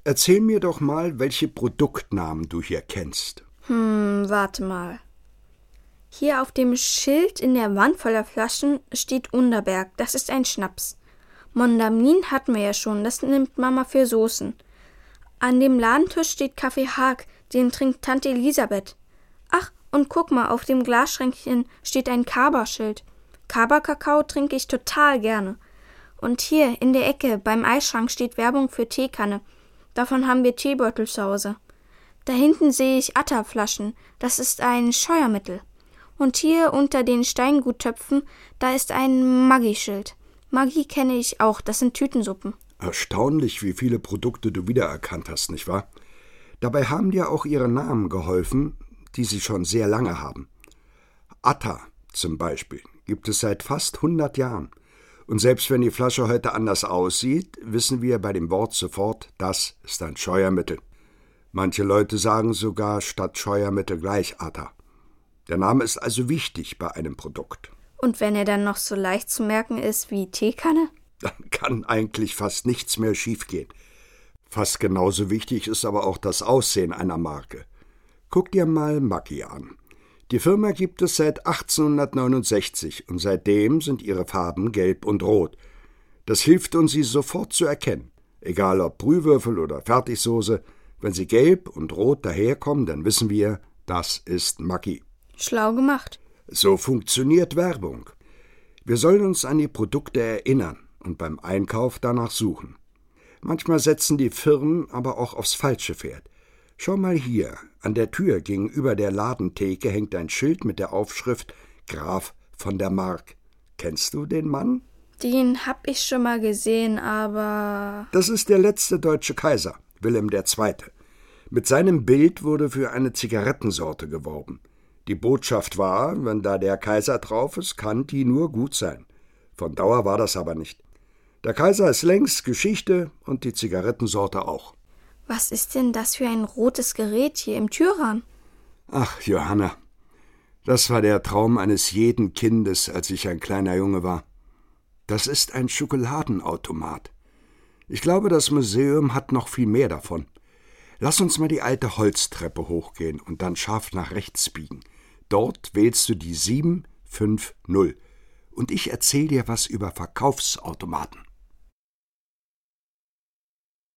Erzähl mir doch mal, welche Produktnamen du hier kennst. Warte mal. Hier auf dem Schild in der Wand voller Flaschen steht Underberg, das ist ein Schnaps. Mondamin hatten wir ja schon, das nimmt Mama für Soßen. An dem Ladentisch steht Kaffee Haag, den trinkt Tante Elisabeth. Ach, und guck mal, auf dem Glasschränkchen steht ein Kaba-Schild. Kaba-Kakao trinke ich total gerne. Und hier in der Ecke beim Eisschrank steht Werbung für Teekanne. Davon haben wir Teebeutel zu Hause. Da hinten sehe ich Atta-Flaschen, das ist ein Scheuermittel. Und hier unter den Steinguttöpfen, da ist ein Maggi-Schild. Maggi kenne ich auch, das sind Tütensuppen. Erstaunlich, wie viele Produkte du wiedererkannt hast, nicht wahr? Dabei haben dir auch ihre Namen geholfen, die sie schon sehr lange haben. Atta zum Beispiel gibt es seit fast 100 Jahren. Und selbst wenn die Flasche heute anders aussieht, wissen wir bei dem Wort sofort, das ist ein Scheuermittel. Manche Leute sagen sogar statt Scheuermittel gleich Atta. Der Name ist also wichtig bei einem Produkt. Und wenn er dann noch so leicht zu merken ist wie Teekanne? Dann kann eigentlich fast nichts mehr schiefgehen. Fast genauso wichtig ist aber auch das Aussehen einer Marke. Guck dir mal Maggi an. Die Firma gibt es seit 1869 und seitdem sind ihre Farben gelb und rot. Das hilft uns, sie sofort zu erkennen. Egal ob Brühwürfel oder Fertigsoße, wenn sie gelb und rot daherkommen, dann wissen wir, das ist Maggi. Schlau gemacht. So funktioniert Werbung. Wir sollen uns an die Produkte erinnern und beim Einkauf danach suchen. Manchmal setzen die Firmen aber auch aufs falsche Pferd. Schau mal hier, an der Tür gegenüber der Ladentheke hängt ein Schild mit der Aufschrift Graf von der Mark. Kennst du den Mann? Den hab ich schon mal gesehen, aber... Das ist der letzte deutsche Kaiser, Wilhelm II. Mit seinem Bild wurde für eine Zigarettensorte geworben. Die Botschaft war, wenn da der Kaiser drauf ist, kann die nur gut sein. Von Dauer war das aber nicht. Der Kaiser ist längst Geschichte und die Zigarettensorte auch. Was ist denn das für ein rotes Gerät hier im Türrahmen? Ach, Johanna, das war der Traum eines jeden Kindes, als ich ein kleiner Junge war. Das ist ein Schokoladenautomat. Ich glaube, das Museum hat noch viel mehr davon. Lass uns mal die alte Holztreppe hochgehen und dann scharf nach rechts biegen. Dort wählst du die 750. Und ich erzähl dir was über Verkaufsautomaten.